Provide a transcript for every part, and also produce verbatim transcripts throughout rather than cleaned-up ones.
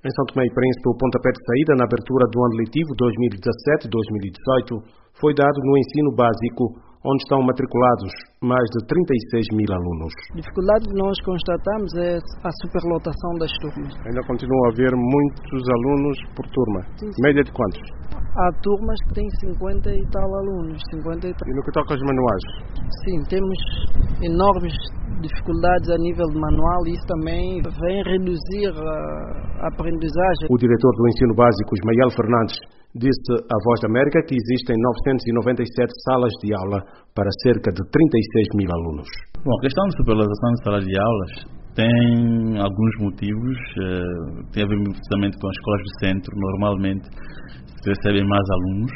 Em São Tomé e Príncipe, o pontapé de saída na abertura do ano letivo dois mil e dezassete dois mil e dezoito foi dado no ensino básico, onde estão matriculados mais de trinta e seis mil alunos. A dificuldade que nós constatamos é a superlotação das turmas. Ainda continua a haver muitos alunos por turma. Sim, sim. Média de quantos? Há turmas que têm cinquenta e tal alunos. cinquenta e, tal. E no que toca aos manuais? Sim, temos enormes dificuldades a nível de manual e isso também vem reduzir a aprendizagem. O diretor do ensino básico, Ismael Fernandes, disse à Voz da América que existem novecentas e noventa e sete salas de aula para cerca de trinta e seis mil alunos. Bom, a questão de superlotação de salas de aulas tem alguns motivos. Tem a ver precisamente com as escolas do centro. Normalmente se recebem mais alunos,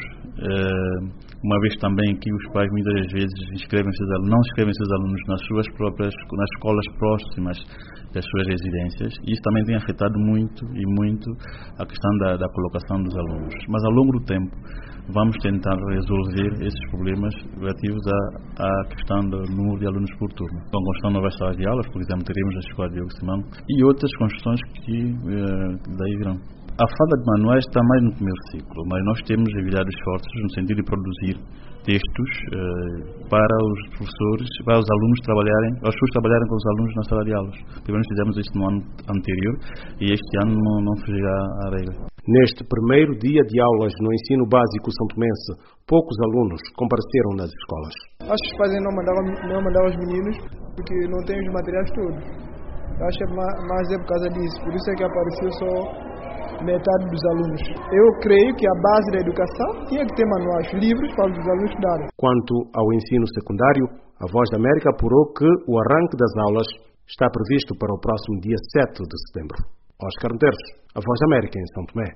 uma vez também que os pais muitas vezes inscrevem seus alunos, não inscrevem seus alunos nas suas próprias, nas escolas próximas das suas residências. Isso também tem afetado muito e muito a questão da, da colocação dos alunos. Mas ao longo do tempo vamos tentar resolver esses problemas relativos à, à questão do número de alunos por turno. Então, construção de novas salas de aulas, por exemplo, teremos a escola Diogo Simão e outras construções que eh, daí virão. A falta de manuais está mais no primeiro ciclo, mas nós temos enviado esforços no sentido de produzir textos eh, para os professores, para os alunos trabalharem, os professores trabalharem com os alunos na sala de aulas. Primeiro fizemos isso no ano anterior e este ano não, não fugirá à regra. Neste primeiro dia de aulas no ensino básico são tomense, poucos alunos compareceram nas escolas. Acho que os pais não mandavam, não mandavam os meninos porque não têm os materiais todos. Acho que é mais é por causa disso, por isso é que apareceu só metade dos alunos. Eu creio que a base da educação tinha que ter manuais livres para os alunos estudarem. Quanto ao ensino secundário, a Voz da América apurou que o arranque das aulas está previsto para o próximo dia sete de setembro. Oscar Medeiros, a Voz da América em São Tomé.